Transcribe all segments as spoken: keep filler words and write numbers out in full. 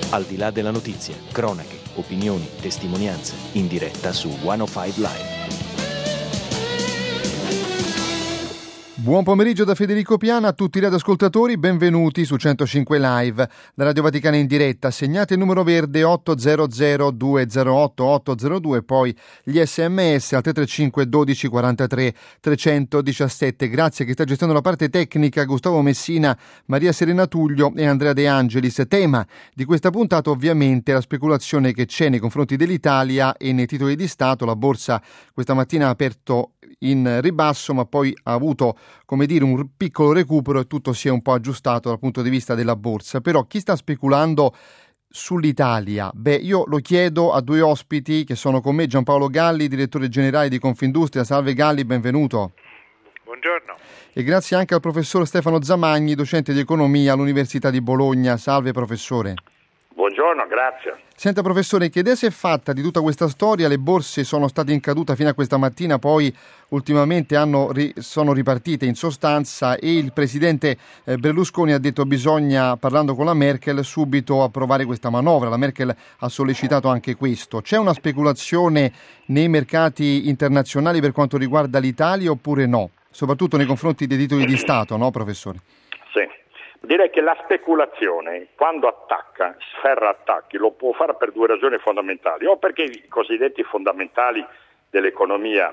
Al di là della notizia, cronache, opinioni, testimonianze, in diretta su centocinque Live. Buon pomeriggio da Federico Piana a tutti i radioascoltatori, benvenuti su centocinque Live, da Radio Vaticana in diretta. Segnate il numero verde otto zero zero due zero otto otto zero due, poi gli sms al tre tre cinque dodici quarantatré trecentodiciassette. Grazie a chi sta gestendo la parte tecnica, Gustavo Messina, Maria Serena Tullio e Andrea De Angelis. Tema di questa puntata ovviamente la speculazione che c'è nei confronti dell'Italia e nei titoli di Stato. La borsa questa mattina ha aperto in ribasso, ma poi ha avuto, come dire, un piccolo recupero e tutto si è un po' aggiustato dal punto di vista della borsa. Però chi sta speculando sull'Italia? Beh, io lo chiedo a due ospiti che sono con me. Giampaolo Galli, direttore generale di Confindustria. Salve Galli, benvenuto. Buongiorno. E grazie anche al professor Stefano Zamagni, docente di economia all'Università di Bologna. Salve professore. Buongiorno, grazie. Senta professore, che idea si è fatta di tutta questa storia? Le borse sono state in caduta fino a questa mattina, poi ultimamente hanno, sono ripartite in sostanza e il presidente Berlusconi ha detto bisogna, parlando con la Merkel, subito approvare questa manovra. La Merkel ha sollecitato anche questo. C'è una speculazione nei mercati internazionali per quanto riguarda l'Italia oppure no? Soprattutto nei confronti dei titoli di Stato, no professore? Sì. Direi che la speculazione, quando attacca, sferra attacchi, lo può fare per due ragioni fondamentali: o perché i cosiddetti fondamentali dell'economia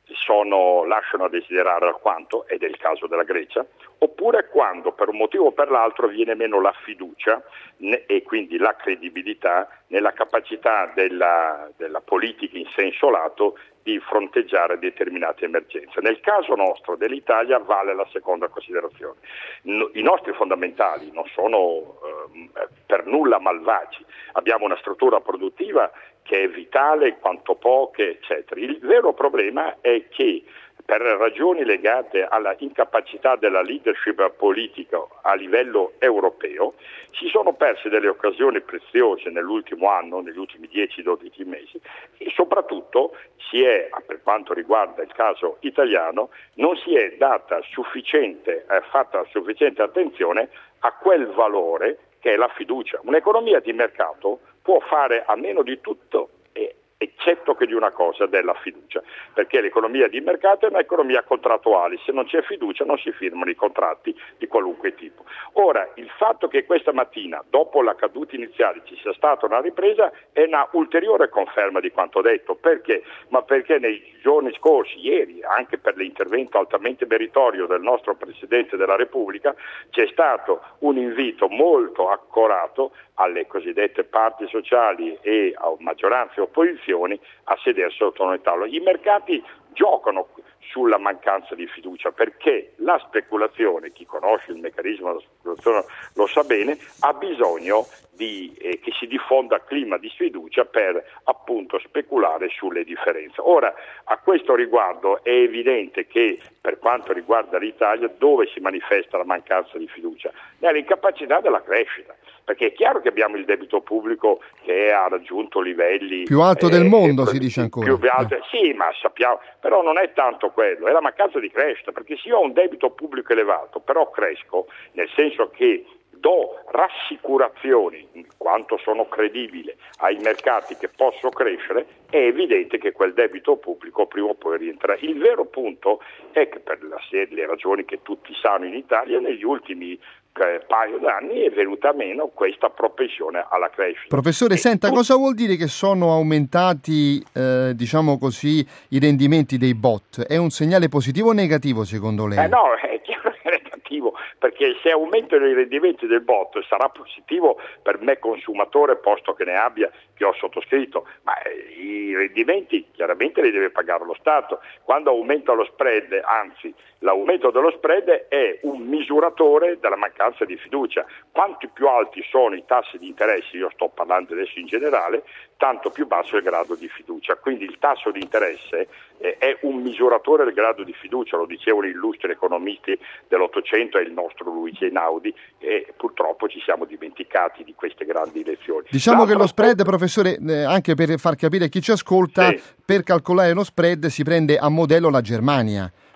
sono, lasciano a desiderare alquanto, ed è il caso della Grecia, oppure quando per un motivo o per l'altro viene meno la fiducia e quindi la credibilità nella capacità della, della politica in senso lato di fronteggiare determinate emergenze. Nel caso nostro dell'Italia vale la seconda considerazione. No, i nostri fondamentali non sono eh, per nulla malvagi, abbiamo una struttura produttiva che è vitale quanto poche, eccetera. Il vero problema è che per ragioni legate alla incapacità della leadership politica a livello europeo si sono perse delle occasioni preziose nell'ultimo anno, negli ultimi dieci dodici mesi, e soprattutto si è, per quanto riguarda il caso italiano, non si è data sufficiente, eh, fatta sufficiente attenzione a quel valore che è la fiducia. Un'economia di mercato può fare a meno di tutto, eh, eccetto che di una cosa, della fiducia, perché l'economia di mercato è un'economia contrattuale, se non c'è fiducia non si firmano i contratti di qualunque tipo. Ora, il fatto che questa mattina, dopo la caduta iniziale, ci sia stata una ripresa è una ulteriore conferma di quanto detto. Perché? Ma perché nei giorni scorsi, ieri, anche per l'intervento altamente meritorio del nostro Presidente della Repubblica, c'è stato un invito molto accorato alle cosiddette parti sociali e a maggioranza e opposizioni a sedersi attorno al tavolo. I mercati giocano sulla mancanza di fiducia perché la speculazione, chi conosce il meccanismo della speculazione lo sa bene, ha bisogno di, eh, che si diffonda clima di sfiducia per appunto speculare sulle differenze. Ora, a questo riguardo è evidente che per quanto riguarda l'Italia dove si manifesta la mancanza di fiducia? Nell'incapacità della crescita. Perché è chiaro che abbiamo il debito pubblico che ha raggiunto livelli più alto eh, del mondo, eh, si dice ancora. Più alto, eh. Sì, ma sappiamo, però non è tanto quello, è la mancanza di crescita, perché se io ho un debito pubblico elevato, però cresco, nel senso che do rassicurazioni, in quanto sono credibile, ai mercati che posso crescere, è evidente che quel debito pubblico prima o poi rientrerà. Il vero punto è che per la serie, le ragioni che tutti sanno in Italia, negli ultimi paio d'anni è venuta meno questa propensione alla crescita. Professore, e senta, tu... cosa vuol dire che sono aumentati, eh, diciamo così, i rendimenti dei bot? È un segnale positivo o negativo secondo lei? Eh no, è chiaro che è negativo, perché se aumentano i rendimenti del bot sarà positivo per me consumatore, posto che ne abbia, che ho sottoscritto, ma i rendimenti chiaramente li deve pagare lo Stato. Quando aumenta lo spread, anzi l'aumento dello spread è un misuratore della mancanza di fiducia. Quanti più alti sono i tassi di interesse, io sto parlando adesso in generale, tanto più basso è il grado di fiducia. Quindi il tasso di interesse eh, è un misuratore del grado di fiducia, lo dicevano illustri economisti dell'Ottocento e il nostro Luigi Einaudi, e purtroppo ci siamo dimenticati di queste grandi lezioni. Diciamo L'altro che lo spread, aspetto... professore, eh, anche per far capire a chi ci ascolta, sì. per calcolare lo spread si prende a modello la Germania.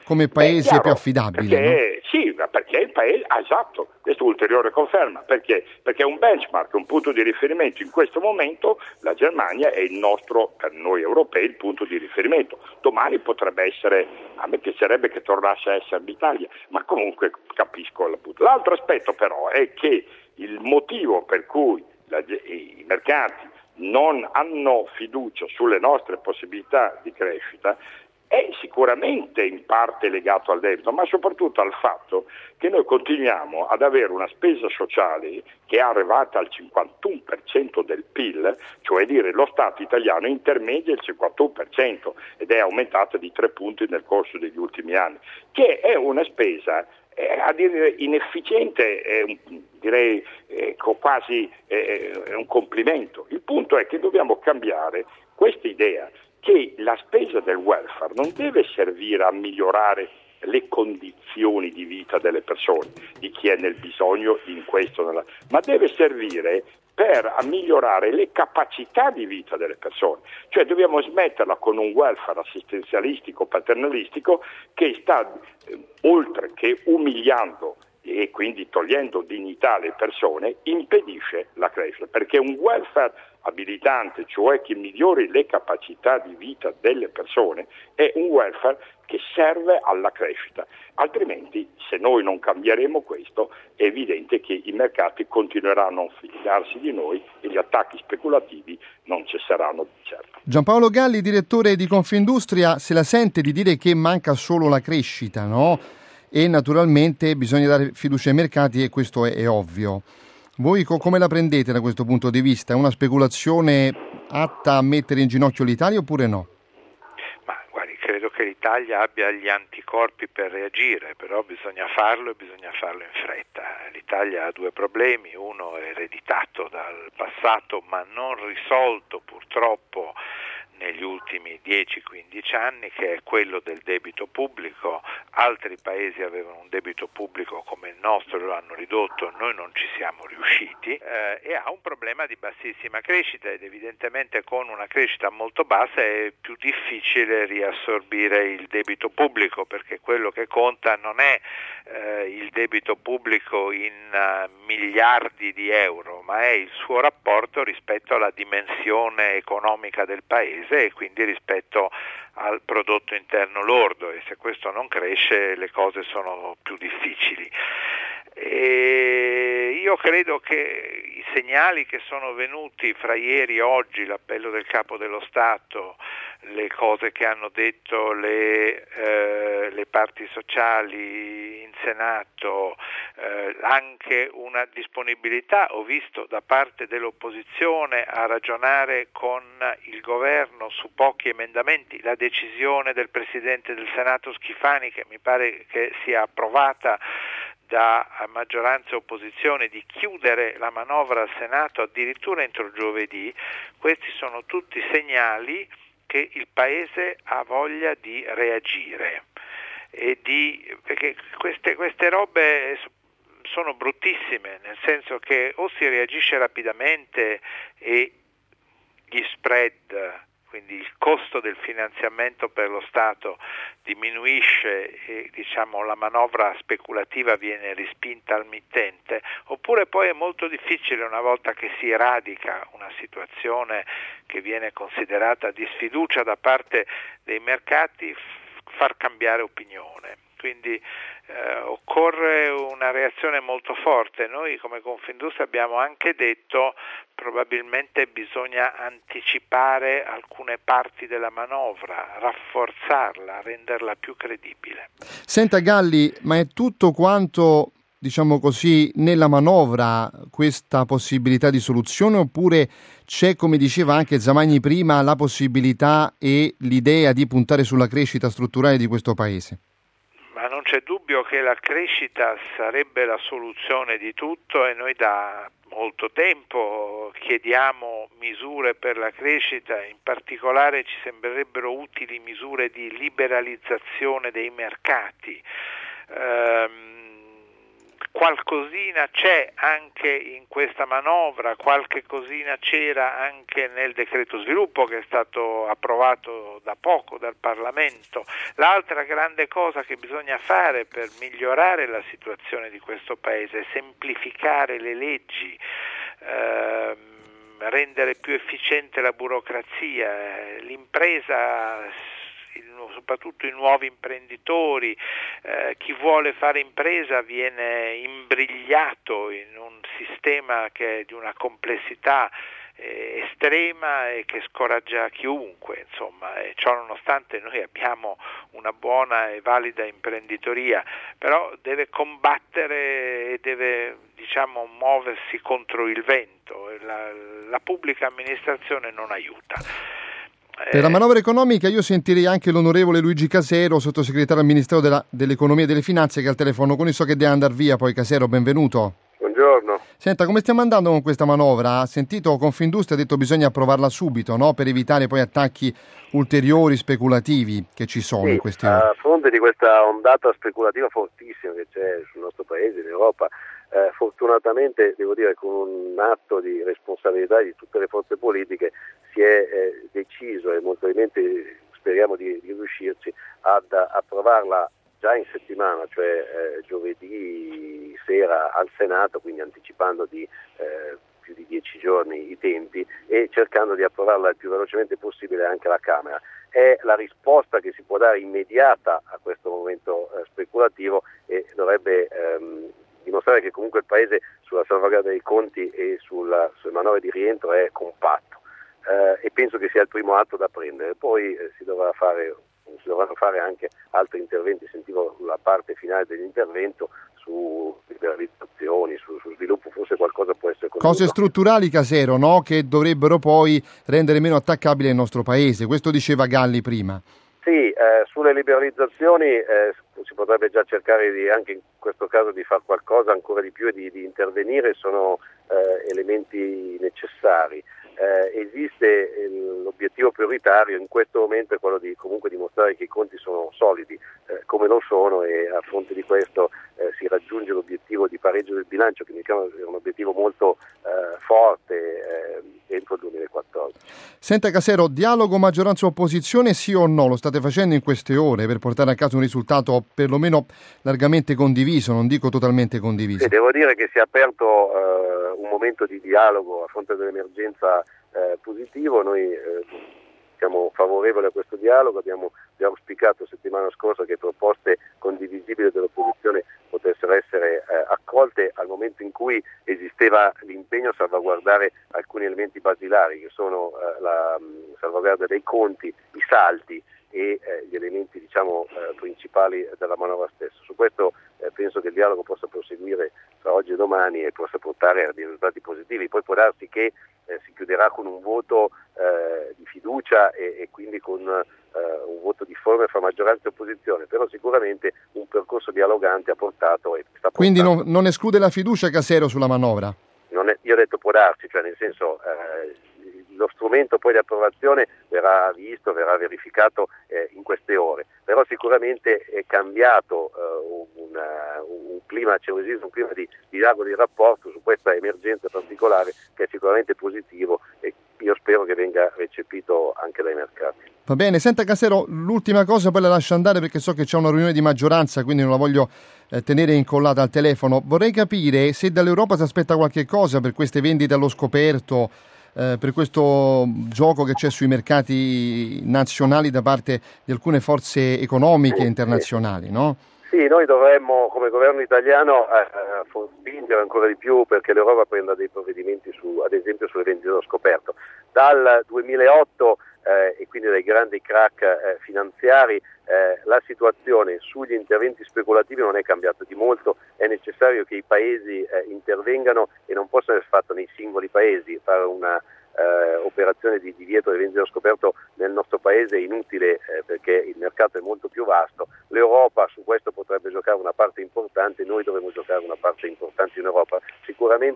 come paese chiaro, più affidabile. Perché, no? Sì, perché il paese, ah, esatto, questo è ulteriore conferma, perché? Perché è un benchmark, un punto di riferimento. In questo momento la Germania è il nostro, per noi europei, il punto di riferimento. Domani potrebbe essere, a me piacerebbe che tornasse a essere l'Italia, ma comunque capisco il punto. L'altro aspetto però è che il motivo per cui la, i mercati non hanno fiducia sulle nostre possibilità di crescita è sicuramente in parte legato al debito, ma soprattutto al fatto che noi continuiamo ad avere una spesa sociale che è arrivata al cinquantuno per cento del P I L, cioè dire lo Stato italiano intermedia il cinquantuno per cento ed è aumentata di tre punti nel corso degli ultimi anni, che è una spesa eh, a dire inefficiente, eh, direi eh, quasi eh, un complimento. Il punto è che dobbiamo cambiare questa idea che la spesa del welfare non deve servire a migliorare le condizioni di vita delle persone, di chi è nel bisogno in questo, nella... ma deve servire per a migliorare le capacità di vita delle persone. Cioè dobbiamo smetterla con un welfare assistenzialistico, paternalistico, che sta eh, oltre che umiliando e quindi togliendo dignità alle persone, impedisce la crescita, perché un welfare abilitante, cioè che migliori le capacità di vita delle persone, è un welfare che serve alla crescita. Altrimenti, se noi non cambieremo questo, è evidente che i mercati continueranno a non fidarsi di noi e gli attacchi speculativi non cesseranno di certo. Giampaolo Galli, direttore di Confindustria, se la sente di dire che manca solo la crescita, no? E naturalmente bisogna dare fiducia ai mercati e questo è, è ovvio. Voi co- come la prendete da questo punto di vista? È una speculazione atta a mettere in ginocchio l'Italia oppure no? Ma guardi, credo che l'Italia abbia gli anticorpi per reagire, però bisogna farlo e bisogna farlo in fretta. L'Italia ha due problemi, uno è ereditato dal passato ma non risolto purtroppo negli ultimi dieci quindici anni, che è quello del debito pubblico. Altri paesi avevano un debito pubblico come il nostro, lo hanno ridotto, noi non ci siamo riusciti, eh, e ha un problema di bassissima crescita, ed evidentemente con una crescita molto bassa è più difficile riassorbire il debito pubblico, perché quello che conta non è eh, il debito pubblico in uh, miliardi di euro, ma è il suo rapporto rispetto alla dimensione economica del paese e quindi rispetto al prodotto interno lordo, e se questo non cresce le cose sono più difficili. E io credo che i segnali che sono venuti fra ieri e oggi, l'appello del Capo dello Stato, le cose che hanno detto le, eh, le parti sociali in Senato, eh, anche una disponibilità, ho visto, da parte dell'opposizione a ragionare con il governo su pochi emendamenti, la decisione del Presidente del Senato Schifani, che mi pare che sia approvata da maggioranza e opposizione, di chiudere la manovra al Senato addirittura entro giovedì. Questi sono tutti segnali che il Paese ha voglia di reagire, e di, perché queste, queste robe sono bruttissime, nel senso che o si reagisce rapidamente e gli spread, quindi il costo del finanziamento per lo Stato, diminuisce e diciamo la manovra speculativa viene respinta al mittente, oppure poi è molto difficile, una volta che si radica una situazione che viene considerata di sfiducia da parte dei mercati, far cambiare opinione. Quindi eh, occorre una reazione molto forte. Noi come Confindustria abbiamo anche detto probabilmente bisogna anticipare alcune parti della manovra, rafforzarla, renderla più credibile. Senta Galli, ma è tutto quanto, diciamo così, nella manovra questa possibilità di soluzione, oppure c'è, come diceva anche Zamagni prima, la possibilità e l'idea di puntare sulla crescita strutturale di questo Paese? Ma non c'è dubbio che la crescita sarebbe la soluzione di tutto, e noi da molto tempo chiediamo misure per la crescita. In particolare ci sembrerebbero utili misure di liberalizzazione dei mercati. Ehm, qualcosina c'è anche in questa manovra, qualche cosina c'era anche nel decreto sviluppo che è stato approvato da poco dal Parlamento. L'altra grande cosa che bisogna fare per migliorare la situazione di questo Paese è semplificare le leggi, ehm, rendere più efficiente la burocrazia. L'impresa, soprattutto i nuovi imprenditori, eh, chi vuole fare impresa viene imbrigliato in un sistema che è di una complessità eh, estrema e che scoraggia chiunque, insomma, e ciò nonostante noi abbiamo una buona e valida imprenditoria, però deve combattere e deve, diciamo, muoversi contro il vento. La, la pubblica amministrazione non aiuta. Per la manovra economica io sentirei anche l'onorevole Luigi Casero, sottosegretario al Ministero della, dell'Economia e delle Finanze, che è al telefono con noi. So che deve andare via poi. Casero, benvenuto. Buongiorno. Senta, come stiamo andando con questa manovra? Ha sentito Confindustria ha detto che bisogna approvarla subito, no? Per evitare poi attacchi ulteriori speculativi che ci sono sì, in questi anni. A fronte di questa ondata speculativa fortissima che c'è sul nostro paese, in Europa, Eh, fortunatamente, devo dire, con un atto di responsabilità di tutte le forze politiche si è eh, deciso, e molto probabilmente speriamo di, di riuscirci, ad approvarla già in settimana, cioè eh, giovedì sera al Senato, quindi anticipando di eh, più di dieci giorni i tempi e cercando di approvarla il più velocemente possibile anche alla Camera. È la risposta che si può dare immediata a questo momento eh, speculativo e dovrebbe ehm, dimostrare che comunque il Paese sulla salvaguardia dei conti e sulla, sulle manovre di rientro è compatto eh, e penso che sia il primo atto da prendere. Poi eh, si dovrà fare, si dovranno fare anche altri interventi. Sentivo la parte finale dell'intervento su liberalizzazioni, su, su sviluppo, forse qualcosa può essere condotto. Cose strutturali, Casero, no? Che dovrebbero poi rendere meno attaccabile il nostro Paese. Questo diceva Galli prima. Sì, eh, sulle liberalizzazioni eh, si potrebbe già cercare di, anche in questo caso, di fare qualcosa ancora di più e di, di intervenire, sono eh, elementi necessari. Eh, esiste eh, l'obiettivo prioritario in questo momento è quello di comunque dimostrare che i conti sono solidi, eh, come non sono, e a fronte di questo eh, si raggiunge l'obiettivo di pareggio del bilancio, che mi chiama un obiettivo molto eh, forte eh, entro il duemilaquattordici. Senta Casero, dialogo maggioranza-opposizione sì o no? Lo state facendo in queste ore per portare a casa un risultato perlomeno largamente condiviso, non dico totalmente condiviso? Sì, devo dire che si è aperto eh, un momento di dialogo a fronte dell'emergenza eh, positivo. Noi eh, siamo favorevoli a questo dialogo, abbiamo, abbiamo auspicato settimana scorsa che proposte condivisibili dell'opposizione potessero essere eh, accolte al momento in cui esisteva l'impegno a salvaguardare alcuni elementi basilari, che sono eh, la mh, salvaguardia dei conti, i saldi e eh, gli elementi, diciamo, eh, principali della manovra stessa. Su questo eh, penso che il dialogo possa proseguire tra oggi e domani e possa portare a dei risultati positivi. Poi può darsi che eh, si chiuderà con un voto eh, di fiducia e, e quindi con eh, un voto difforme fra maggioranza e opposizione, però sicuramente un percorso dialogante ha portato e sta portando. Quindi non, non esclude la fiducia, Casero, sulla manovra? Non è, io ho detto può darsi, cioè nel senso eh, lo strumento poi di approvazione verrà visto, verrà verificato eh, in queste ore, però sicuramente è cambiato eh, una, un clima, c'è esiste un clima di, di dialogo, di rapporto su questa emergenza particolare che è sicuramente positivo e io spero che venga recepito anche dai mercati. Va bene, senta Casero, l'ultima cosa poi la lascio andare perché so che c'è una riunione di maggioranza, quindi non la voglio eh, tenere incollata al telefono. Vorrei capire se dall'Europa si aspetta qualche cosa per queste vendite allo scoperto, eh, per questo gioco che c'è sui mercati nazionali da parte di alcune forze economiche internazionali, no? Sì, noi dovremmo come governo italiano eh, spingere ancora di più perché l'Europa prenda dei provvedimenti su, ad esempio sulle vendite allo scoperto. Dal duemilaotto eh, e quindi dai grandi crack eh, finanziari eh, la situazione sugli interventi speculativi non è cambiata di molto, è necessario che i paesi eh, intervengano e non possono essere fatto nei singoli paesi, fare una Eh, operazione di divieto di vendita allo scoperto nel nostro paese è inutile eh, perché il mercato è molto più vasto. L'Europa su questo potrebbe giocare una parte importante, noi dovremmo giocare una parte importante in Europa. Sicuramente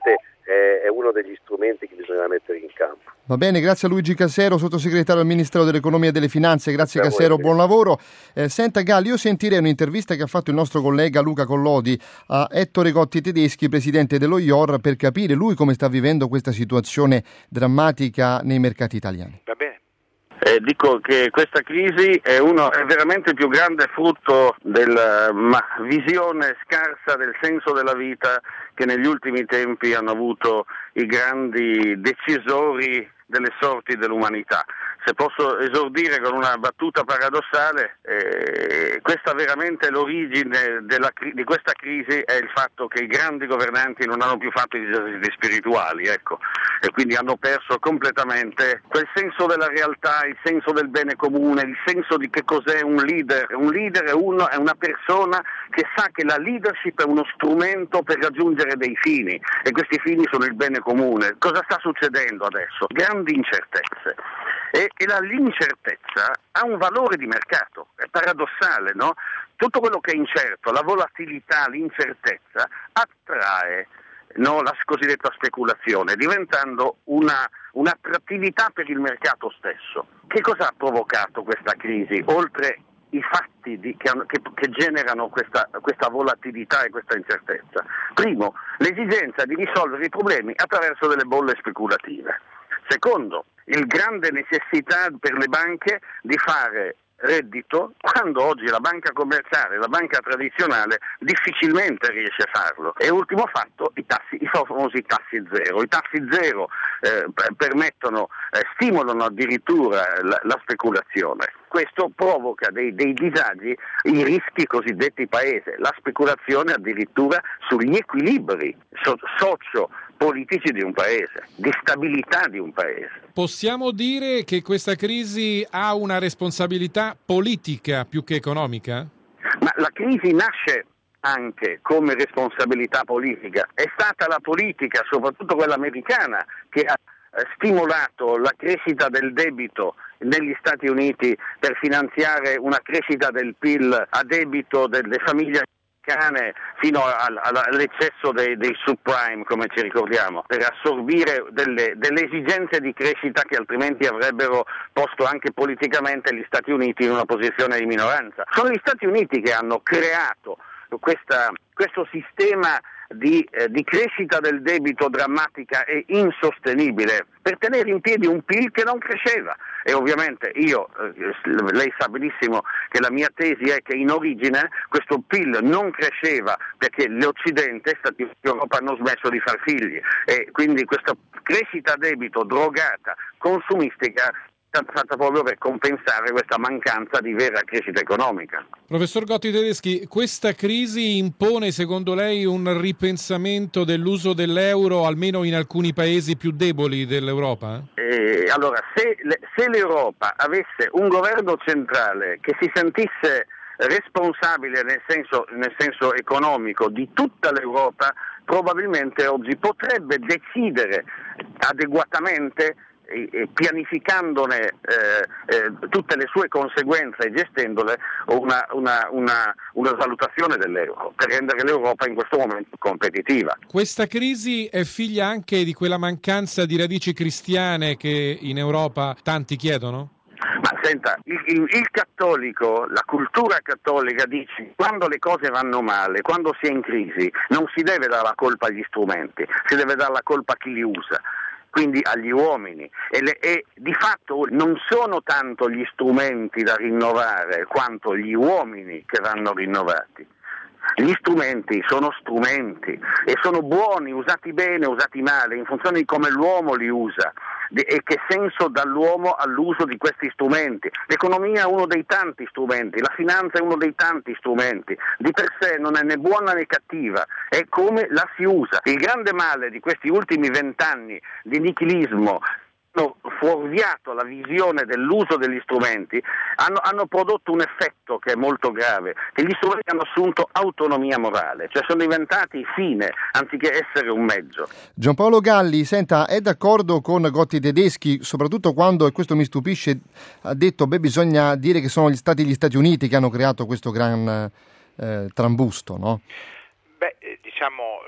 è, è uno degli strumenti che bisogna mettere in campo. Va bene, grazie a Luigi Casero, sottosegretario al Ministero dell'Economia e delle Finanze. Grazie Grazie Casero, voi. buon lavoro. Eh, senta Galli, io sentirei un'intervista che ha fatto il nostro collega Luca Collodi a Ettore Gotti Tedeschi, presidente dello I O R, per capire lui come sta vivendo questa situazione drammatica nei mercati italiani. Va bene. Eh, dico che questa crisi è, uno, è veramente il più grande frutto della ma, visione scarsa del senso della vita che negli ultimi tempi hanno avuto i grandi decisori delle sorti dell'umanità. Se posso esordire con una battuta paradossale, eh, questa veramente l'origine della, di questa crisi è il fatto che i grandi governanti non hanno più fatto i esercizi spirituali, ecco, e quindi hanno perso completamente quel senso della realtà, il senso del bene comune, il senso di che cos'è un leader. Un leader è, uno, è una persona che sa che la leadership è uno strumento per raggiungere dei fini, e questi fini sono il bene comune. Cosa sta succedendo adesso? Grandi incertezze. E, e la, l'incertezza ha un valore di mercato, è paradossale, no? Tutto quello che è incerto, la volatilità, l'incertezza, attrae, no, la cosiddetta speculazione, diventando una, un'attrattività per il mercato stesso. Che cosa ha provocato questa crisi, oltre i fatti di, che, che, che generano questa, questa volatilità e questa incertezza? Primo, l'esigenza di risolvere i problemi attraverso delle bolle speculative. Secondo, il grande necessità per le banche di fare reddito, quando oggi la banca commerciale, la banca tradizionale difficilmente riesce a farlo. E ultimo fatto, i tassi, i famosi tassi zero. I tassi zero eh, permettono, eh, stimolano addirittura la, la speculazione. Questo provoca dei, dei disagi, i rischi cosiddetti paese, la speculazione addirittura sugli equilibri so, socio-politici di un paese, di stabilità di un paese. Possiamo dire che questa crisi ha una responsabilità politica più che economica? Ma la crisi nasce anche come responsabilità politica. È stata la politica, soprattutto quella americana, che ha stimolato la crescita del debito negli Stati Uniti per finanziare una crescita del P I L a debito delle famiglie americane fino all'eccesso dei, dei subprime, come ci ricordiamo, per assorbire delle, delle esigenze di crescita che altrimenti avrebbero posto anche politicamente gli Stati Uniti in una posizione di minoranza. Sono gli Stati Uniti che hanno creato questa, questo sistema Di, eh, di crescita del debito drammatica e insostenibile per tenere in piedi un P I L che non cresceva. E ovviamente io, eh, lei sa benissimo che la mia tesi è che in origine questo P I L non cresceva perché l'Occidente, Stati Uniti e Europa, hanno smesso di far figli, e quindi questa crescita debito drogata, consumistica, fatta proprio per compensare questa mancanza di vera crescita economica. Professor Gotti Tedeschi, questa crisi impone secondo lei un ripensamento dell'uso dell'euro almeno in alcuni paesi più deboli dell'Europa? Eh, allora, se, se l'Europa avesse un governo centrale che si sentisse responsabile nel senso, nel senso economico di tutta l'Europa, probabilmente oggi potrebbe decidere adeguatamente, pianificandone eh, eh, tutte le sue conseguenze e gestendole, una, una, una, una valutazione dell'euro per rendere l'Europa in questo momento competitiva. Questa crisi è figlia anche di quella mancanza di radici cristiane che in Europa tanti chiedono? Ma senta, il, il, il cattolico, la cultura cattolica dice: quando le cose vanno male, quando si è in crisi, non si deve dare la colpa agli strumenti, si deve dare la colpa a chi li usa, quindi agli uomini, e, le, e di fatto non sono tanto gli strumenti da rinnovare quanto gli uomini che vanno rinnovati. Gli strumenti sono strumenti e sono buoni, usati bene, usati male, in funzione di come l'uomo li usa e che senso dà l'uomo all'uso di questi strumenti. L'economia è uno dei tanti strumenti, la finanza è uno dei tanti strumenti, di per sé non è né buona né cattiva, è come la si usa. Il grande male di questi ultimi vent'anni di nichilismo hanno fuorviato la visione dell'uso degli strumenti, hanno, hanno prodotto un effetto che è molto grave, che gli strumenti hanno assunto autonomia morale, cioè sono diventati fine anziché essere un mezzo. Giampaolo Galli, senta, è d'accordo con Gotti Tedeschi, soprattutto quando, e questo mi stupisce, ha detto beh bisogna dire che sono gli stati gli Stati Uniti che hanno creato questo gran eh, trambusto, no? Beh, diciamo,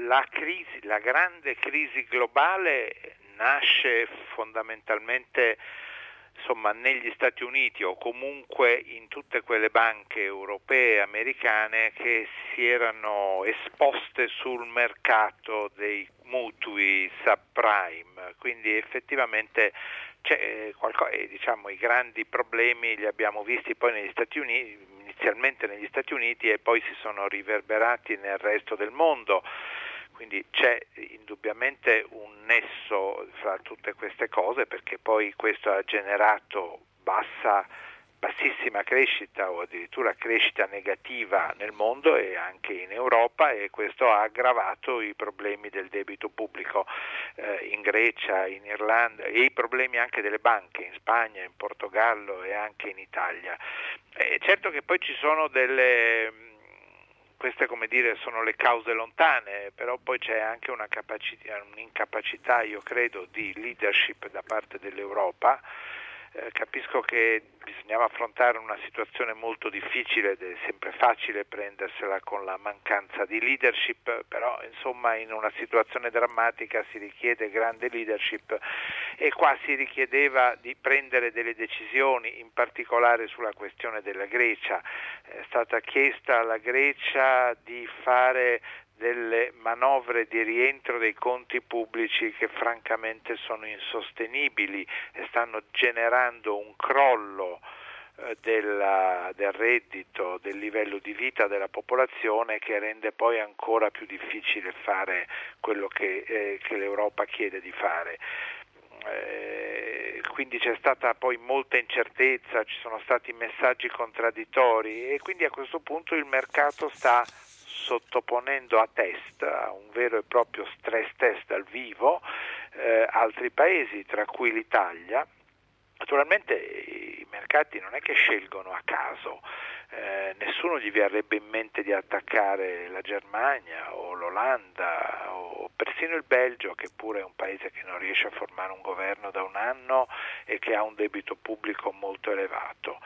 la crisi, la grande crisi globale nasce fondamentalmente insomma negli Stati Uniti o comunque in tutte quelle banche europee e americane che si erano esposte sul mercato dei mutui subprime, quindi effettivamente c'è qualcosa, eh, diciamo i grandi problemi li abbiamo visti poi negli Stati Uniti, inizialmente negli Stati Uniti e poi si sono riverberati nel resto del mondo. Quindi c'è indubbiamente un nesso fra tutte queste cose, perché poi questo ha generato bassa, bassissima crescita o addirittura crescita negativa nel mondo e anche in Europa, e questo ha aggravato i problemi del debito pubblico eh, in Grecia, in Irlanda, e i problemi anche delle banche in Spagna, in Portogallo e anche in Italia. Eh, certo che poi ci sono delle... Queste, come dire, sono le cause lontane, però poi c'è anche una capacità, un'incapacità, io credo, di leadership da parte dell'Europa. Eh, capisco che bisognava affrontare una situazione molto difficile ed è sempre facile prendersela con la mancanza di leadership, però insomma in una situazione drammatica si richiede grande leadership e qua si richiedeva di prendere delle decisioni, in particolare sulla questione della Grecia. È stata chiesta alla Grecia di fare delle manovre di rientro dei conti pubblici che francamente sono insostenibili e stanno generando un crollo eh, della, del reddito, del livello di vita della popolazione, che rende poi ancora più difficile fare quello che, eh, che l'Europa chiede di fare. Eh, quindi c'è stata poi molta incertezza, ci sono stati messaggi contraddittori e quindi a questo punto il mercato sta sottoponendo a test, a un vero e proprio stress test dal vivo, eh, altri paesi, tra cui l'Italia. Naturalmente i mercati non è che scelgono a caso, eh, nessuno gli verrebbe in mente di attaccare la Germania o l'Olanda o persino il Belgio, che pure è un paese che non riesce a formare un governo da un anno e che ha un debito pubblico molto elevato.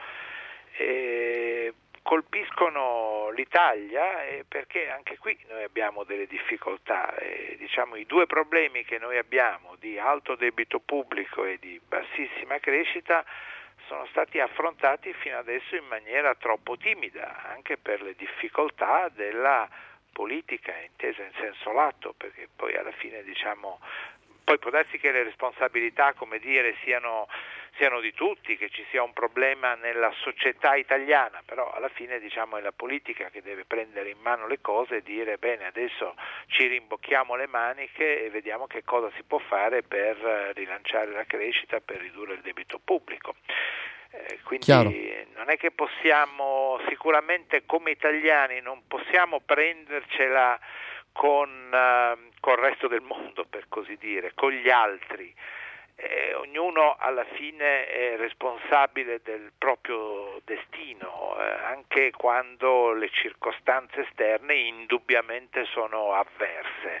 E colpiscono l'Italia eh, perché anche qui noi abbiamo delle difficoltà, eh, diciamo i due problemi che noi abbiamo di alto debito pubblico e di bassissima crescita sono stati affrontati fino adesso in maniera troppo timida, anche per le difficoltà della politica intesa in senso lato, perché poi alla fine diciamo poi può darsi che le responsabilità, come dire, siano siano di tutti, che ci sia un problema nella società italiana, però alla fine diciamo è la politica che deve prendere in mano le cose e dire bene, adesso ci rimbocchiamo le maniche e vediamo che cosa si può fare per rilanciare la crescita, per ridurre il debito pubblico. Eh, quindi Chiaro. Non è che possiamo, sicuramente come italiani non possiamo prendercela con, uh, col resto del mondo, per così dire, con gli altri. Eh, ognuno alla fine è responsabile del proprio destino, eh, anche quando le circostanze esterne indubbiamente sono avverse.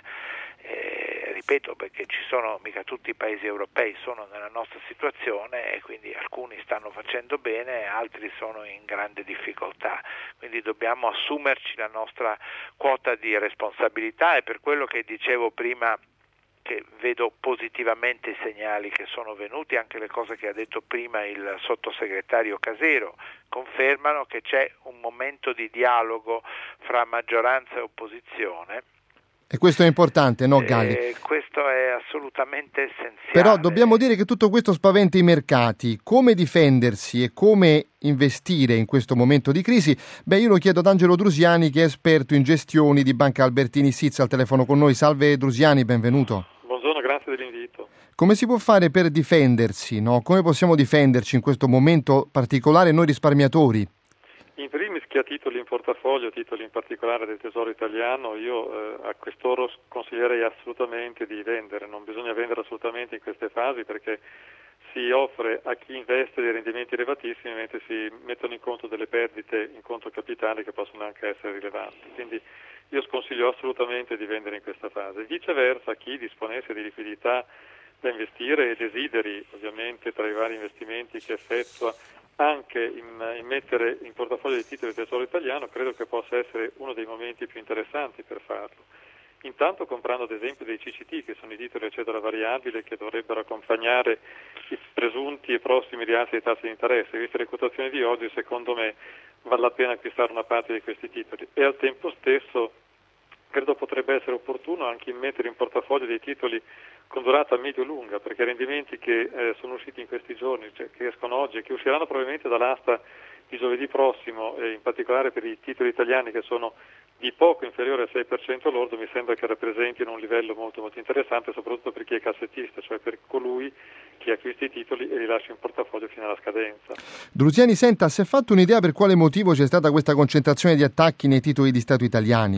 Eh, ripeto, perché ci sono mica tutti i paesi europei sono nella nostra situazione e quindi alcuni stanno facendo bene e altri sono in grande difficoltà, quindi dobbiamo assumerci la nostra quota di responsabilità e per quello che dicevo prima, che vedo positivamente i segnali che sono venuti, anche le cose che ha detto prima il sottosegretario Casero confermano che c'è un momento di dialogo fra maggioranza e opposizione. E questo è importante, no Galli? Eh, questo è assolutamente essenziale. Però dobbiamo dire che tutto questo spaventa i mercati. Come difendersi e come investire in questo momento di crisi? Beh, io lo chiedo ad Angelo Drusiani, che è esperto in gestioni di Banca Albertini Sizza, al telefono con noi. Salve Drusiani, benvenuto. Buongiorno, grazie dell'invito. Come si può fare per difendersi, no? Come possiamo difenderci in questo momento particolare noi risparmiatori? In primis, chi ha titoli in portafoglio, titoli in particolare del Tesoro italiano, io eh, a quest'oro consiglierei assolutamente di vendere. Non bisogna vendere assolutamente in queste fasi perché si offre a chi investe dei rendimenti elevatissimi mentre si mettono in conto delle perdite in conto capitale che possono anche essere rilevanti. Quindi io sconsiglio assolutamente di vendere in questa fase. Viceversa, chi disponesse di liquidità da investire e desideri ovviamente tra i vari investimenti che effettua anche in, in mettere in portafoglio dei titoli del Tesoro italiano, credo che possa essere uno dei momenti più interessanti per farlo. intanto comprando ad esempio dei C C T, che sono i titoli a cedola variabile che dovrebbero accompagnare i presunti e prossimi rialzi dei tassi di interesse. Viste le quotazioni di oggi, secondo me vale la pena acquistare una parte di questi titoli, e al tempo stesso credo potrebbe essere opportuno anche immettere in portafoglio dei titoli con durata medio-lunga, perché i rendimenti che eh, sono usciti in questi giorni, cioè che escono oggi e che usciranno probabilmente dall'asta di giovedì prossimo, e in particolare per i titoli italiani che sono di poco inferiore al sei per cento lordo, mi sembra che rappresentino un livello molto molto interessante, soprattutto per chi è cassettista, cioè per colui che acquista i titoli e li lascia in portafoglio fino alla scadenza. Drusiani, senta, si è fatto un'idea per quale motivo c'è stata questa concentrazione di attacchi nei titoli di Stato italiani?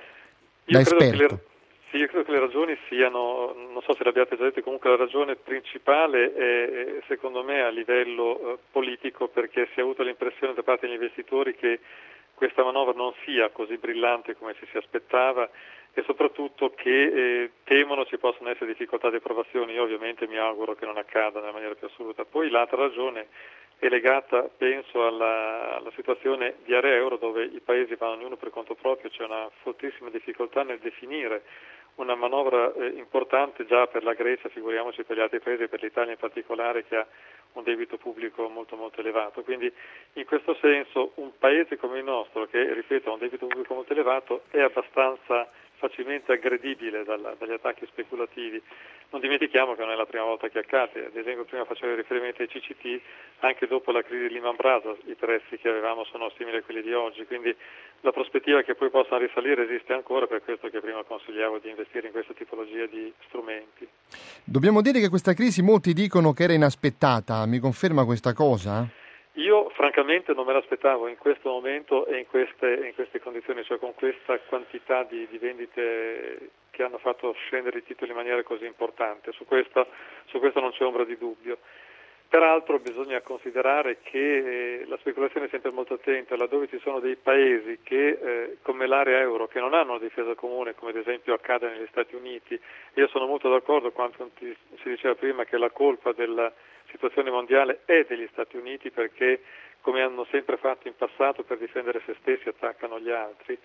Io Da credo esperto. che le, sì, io credo che le ragioni siano, non so se l'abbiate già detto, comunque la ragione principale è secondo me a livello eh, politico, perché si è avuto l'impressione da parte degli investitori che questa manovra non sia così brillante come ci si aspettava, e soprattutto che eh, temono ci possano essere difficoltà di approvazione. Io ovviamente mi auguro che non accada nella maniera più assoluta. Poi l'altra ragione è legata, penso, alla, alla situazione di area euro, dove i paesi vanno ognuno per conto proprio, c'è una fortissima difficoltà nel definire una manovra eh, importante già per la Grecia, figuriamoci per gli altri paesi, per l'Italia in particolare, che ha un debito pubblico molto molto elevato. Quindi in questo senso un paese come il nostro, che ripeto ha un debito pubblico molto elevato, è abbastanza facilmente aggredibile dalla, dagli attacchi speculativi. Non dimentichiamo che non è la prima volta che accade, ad esempio prima facevo riferimento ai C C T, anche dopo la crisi di Lehman Brothers i prezzi che avevamo sono simili a quelli di oggi, quindi la prospettiva che poi possano risalire esiste ancora, per questo che prima consigliavo di investire in questa tipologia di strumenti. Dobbiamo dire che questa crisi molti dicono che era inaspettata, mi conferma questa cosa? Io francamente non me l'aspettavo in questo momento e in queste, in queste condizioni, cioè con questa quantità di, di vendite che hanno fatto scendere i titoli in maniera così importante. Su questo, su questo non c'è ombra di dubbio. Peraltro bisogna considerare che eh, la speculazione è sempre molto attenta, laddove ci sono dei paesi che, eh, come l'area euro, che non hanno una difesa comune, come ad esempio accade negli Stati Uniti. Io sono molto d'accordo quando si diceva prima che la colpa della situazione mondiale è degli Stati Uniti, perché come hanno sempre fatto in passato per difendere se stessi attaccano gli altri.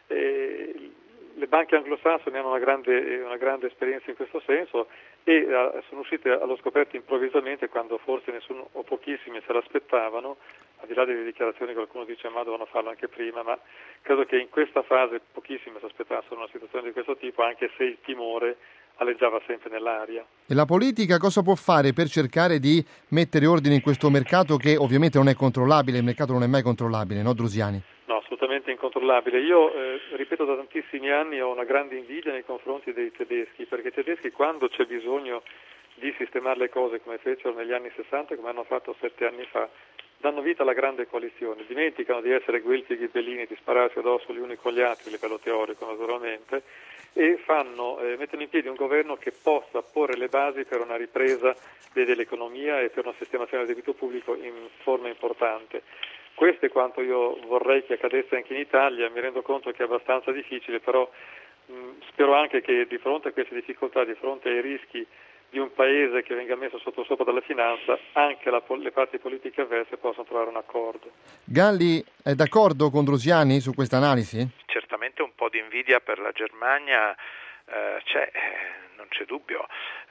E le banche anglosassoni hanno una grande, una grande esperienza in questo senso e uh, sono uscite allo scoperto improvvisamente, quando forse nessuno o pochissimi se l'aspettavano, al di là delle dichiarazioni che qualcuno dice ma dovevano farlo anche prima, ma credo che in questa fase pochissimi si aspettassero una situazione di questo tipo, anche se il timore aleggiava sempre nell'aria. E la politica cosa può fare per cercare di mettere ordine in questo mercato, che ovviamente non è controllabile, il mercato non è mai controllabile, no Drusiani? No, assolutamente incontrollabile. Io, eh, ripeto, da tantissimi anni ho una grande invidia nei confronti dei tedeschi, perché i tedeschi, quando c'è bisogno di sistemare le cose come fecero negli anni sessanta, come hanno fatto sette anni fa, danno vita alla grande coalizione, dimenticano di essere guelfi e ghibellini, di spararsi addosso gli uni con gli altri, a livello teorico naturalmente, e fanno, eh, mettono in piedi un governo che possa porre le basi per una ripresa dell'economia e per una sistemazione del debito pubblico in forma importante. Questo è quanto io vorrei che accadesse anche in Italia. Mi rendo conto che è abbastanza difficile, però mh, spero anche che di fronte a queste difficoltà, di fronte ai rischi di un paese che venga messo sotto sopra dalla finanza, anche la, le parti politiche avverse possano trovare un accordo. Galli, è d'accordo con Drusiani su questa analisi? Certamente un po' di invidia per la Germania eh, c'è, non c'è dubbio.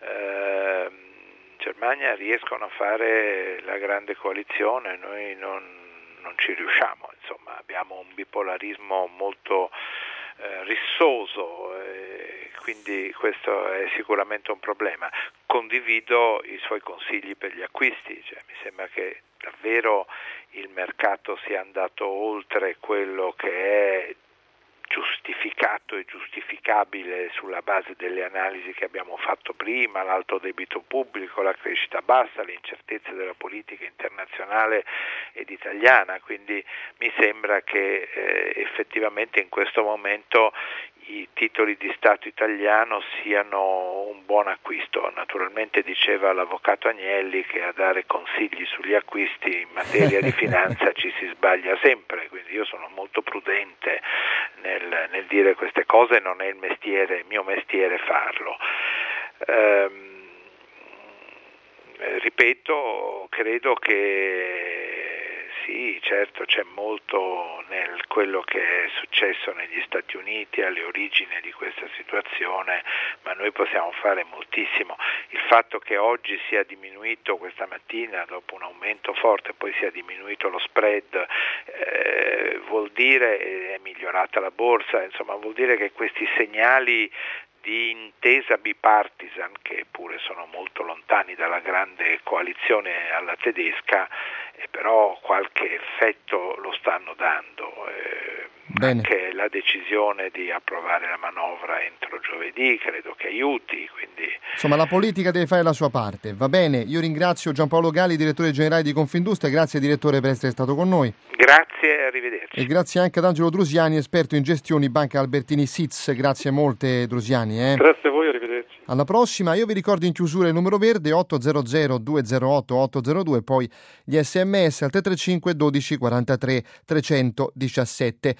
Eh, in Germania riescono a fare la grande coalizione, noi non, non ci riusciamo, insomma abbiamo un bipolarismo molto eh, rissoso, eh, quindi questo è sicuramente un problema. Condivido i suoi consigli per gli acquisti, cioè, mi sembra che davvero il mercato sia andato oltre quello che è giustificato e giustificabile sulla base delle analisi che abbiamo fatto prima, l'alto debito pubblico, la crescita bassa, le incertezze della politica internazionale ed italiana, quindi mi sembra che eh, effettivamente in questo momento i titoli di Stato italiano siano un buon acquisto. Naturalmente diceva l'avvocato Agnelli che a dare consigli sugli acquisti in materia di finanza ci si sbaglia sempre, quindi io sono molto prudente nel, nel dire queste cose, non è il mestiere, il mio mestiere farlo. Ehm, ripeto, credo che Sì, certo, c'è molto nel quello che è successo negli Stati Uniti alle origini di questa situazione, ma noi possiamo fare moltissimo. Il fatto che oggi sia diminuito questa mattina dopo un aumento forte, poi sia diminuito lo spread, eh, vuol dire è migliorata la borsa, insomma vuol dire che questi segnali di intesa bipartisan, che pure sono molto lontani dalla grande coalizione alla tedesca, eh, però qualche effetto lo stanno dando. Eh, anche la decisione di approvare la manovra entro giovedì credo che aiuti. Quindi... Insomma, la politica deve fare la sua parte. Va bene, io ringrazio Giampaolo Gali, direttore generale di Confindustria. Grazie direttore per essere stato con noi. Grazie e arrivederci. E grazie anche ad Angelo Drusiani, esperto in gestioni Banca Albertini S I Z. Grazie molte Drusiani. Eh. Grazie a voi, arrivederci. Alla prossima. Io vi ricordo in chiusura il numero verde otto zero zero due zero otto otto zero due, poi gli sms al tre tre cinque dodici quarantatré trecentodiciassette.